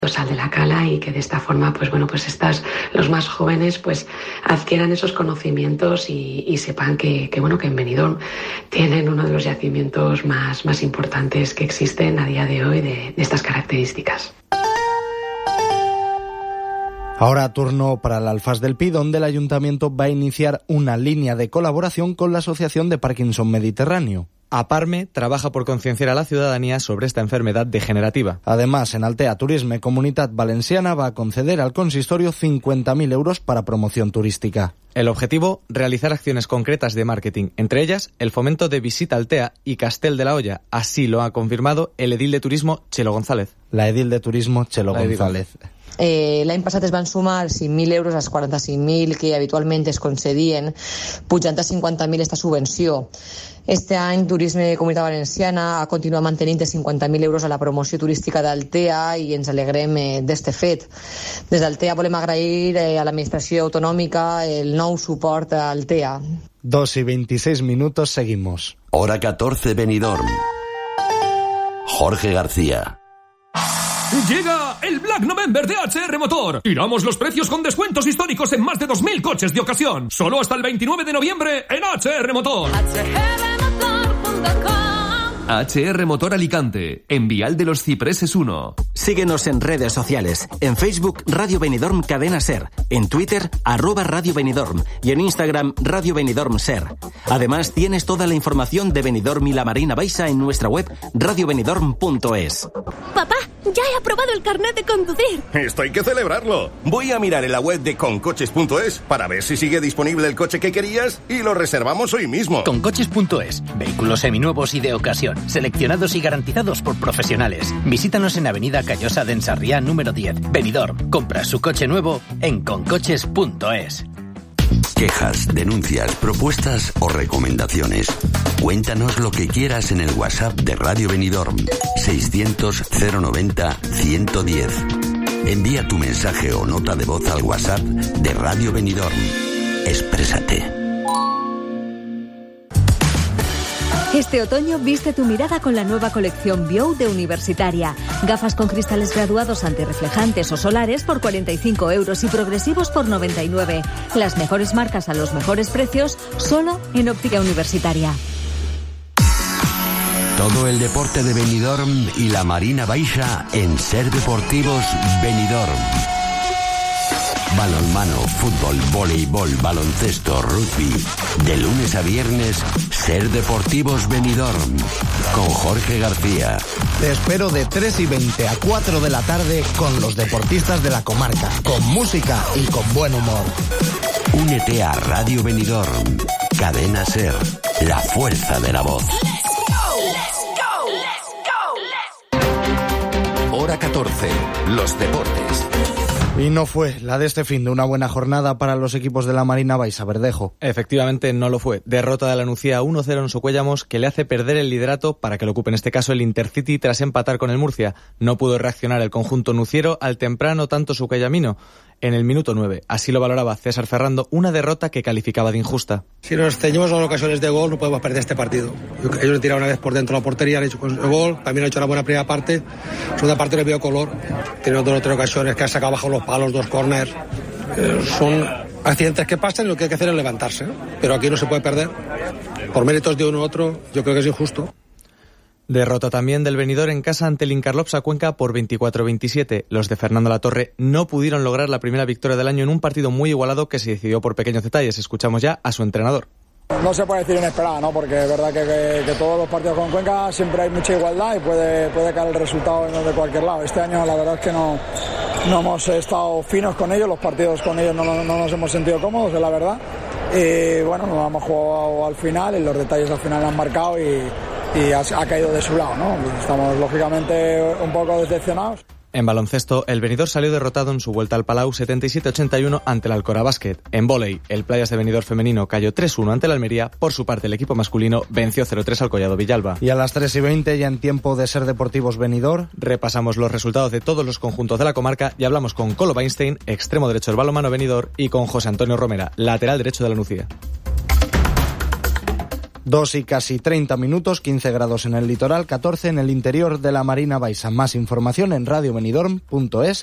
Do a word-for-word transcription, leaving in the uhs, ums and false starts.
Sal de la Cala y que de esta forma, pues bueno, pues estas, los más jóvenes, pues adquieran esos conocimientos y, y sepan que, que bueno, que en Benidorm tienen uno de los yacimientos más, más importantes que existen a día de hoy de, de estas características. Ahora turno para el Alfás del Pi, donde el Ayuntamiento va a iniciar una línea de colaboración con la Asociación de Parkinson Mediterráneo. APARME trabaja por concienciar a la ciudadanía sobre esta enfermedad degenerativa. Además, en Altea Turisme Comunitat Valenciana va a conceder al consistorio cincuenta mil euros para promoción turística. El objetivo, realizar acciones concretas de marketing, entre ellas el fomento de Visita Altea y Castel de la Hoya. Así lo ha confirmado el edil de turismo Chelo González. La edil de turismo Chelo La González. Eh, L'any passat es van sumar cinc mil euros als quaranta-cinc mil que habitualment es concedien, pujant a cinquanta mil esta subvenció. Este any Turisme Comunitat Valenciana ha continuat mantenint de cinquanta mil euros a la promoció turística d'Altea i ens alegrem eh, d'este fet. Des d'Altea volem agrair eh, a l'administració autonòmica el nou suport a Altea. Dos y veintiséis minutos, seguimos. Hora catorce, Benidorm. Jorge García. Llega el Black November de H R Motor. Tiramos los precios con descuentos históricos en más de dos mil coches de ocasión. Solo hasta el veintinueve de noviembre en H R Motor. H R motor punto com. H R Motor Alicante, en Vial de los Cipreses uno. Síguenos en redes sociales. En Facebook, Radio Benidorm Cadena Ser. En Twitter, arroba Radio Benidorm. Y en Instagram, Radio Benidorm Ser. Además, tienes toda la información de Benidorm y la Marina Baixa en nuestra web radio benidorm punto es. Papá, ya he aprobado el carnet de conducir. Esto hay que celebrarlo. Voy a mirar en la web de concoches punto es para ver si sigue disponible el coche que querías y lo reservamos hoy mismo. Concoches punto es. Vehículos seminuevos y de ocasión, seleccionados y garantizados por profesionales. Visítanos en Avenida Callosa de Ensarriá número diez, Benidorm. Compra su coche nuevo en concoches punto es. Quejas, denuncias, propuestas o recomendaciones. Cuéntanos lo que quieras en el WhatsApp de Radio Benidorm seiscientos cero noventa ciento diez. Envía tu mensaje o nota de voz al WhatsApp de Radio Benidorm. Exprésate. Este otoño viste tu mirada con la nueva colección Bio de Universitaria. Gafas con cristales graduados antirreflejantes o solares por cuarenta y cinco euros y progresivos por noventa y nueve. Las mejores marcas a los mejores precios, solo en Óptica Universitaria. Todo el deporte de Benidorm y la Marina Baixa en Ser Deportivos Benidorm. Balonmano, fútbol, voleibol, baloncesto, rugby. De lunes a viernes, Ser Deportivos Benidorm. Con Jorge García. Te espero de tres y veinte a cuatro de la tarde con los deportistas de la comarca, con música y con buen humor. Únete a Radio Benidorm. Cadena Ser. La fuerza de la voz. Hora catorce. Los deportes. Y no fue la de este fin de una buena jornada para los equipos de la Marina Baixa, Verdejo. Efectivamente, no lo fue. Derrota de la Nucía uno cero en Socuéllamos, que le hace perder el liderato para que lo ocupe en este caso el Intercity tras empatar con el Murcia. No pudo reaccionar el conjunto nuciero al temprano tanto sucuellamino. En el minuto nueve, así lo valoraba César Ferrando, una derrota que calificaba de injusta. Si nos ceñimos a las ocasiones de gol, no podemos perder este partido. Ellos han tirado una vez por dentro de la portería, han hecho el gol, también han hecho una buena primera parte. La segunda parte no veo color. Tienen dos o tres ocasiones que han sacado bajo los palos, dos corners. Eh, son accidentes que pasan y lo que hay que hacer es levantarse, ¿no? Pero aquí no se puede perder. Por méritos de uno u otro, yo creo que es injusto. Derrota también del Benidorm en casa ante el Incarlopsa Cuenca por veinticuatro a veintisiete. Los de Fernando Latorre no pudieron lograr la primera victoria del año en un partido muy igualado que se decidió por pequeños detalles. Escuchamos ya a su entrenador. No se puede decir inesperada, ¿no? Porque es verdad que, que, que todos los partidos con Cuenca siempre hay mucha igualdad y puede, puede caer el resultado en de cualquier lado. Este año la verdad es que no, no hemos estado finos con ellos, los partidos con ellos no, no, no nos hemos sentido cómodos, es la verdad. Y bueno, nos hemos jugado al final y los detalles al final han marcado y... y ha, ha caído de su lado, ¿no? Estamos lógicamente un poco decepcionados. En baloncesto, el Benidorm salió derrotado en su vuelta al Palau setenta y siete a ochenta y uno ante el Alcora Basket. En vóley, el Playas de Benidorm femenino cayó tres uno ante el Almería. Por su parte, el equipo masculino venció cero tres al Collado Villalba. Y a las tres y veinte, ya en tiempo de Ser Deportivos Benidorm, repasamos los resultados de todos los conjuntos de la comarca y hablamos con Colo Weinstein, extremo derecho del balonmano Benidorm, y con José Antonio Romera, lateral derecho de la Nucía. Dos y casi treinta minutos, quince grados en el litoral, catorce en el interior de la Marina Baixa. Más información en radio benidorm punto es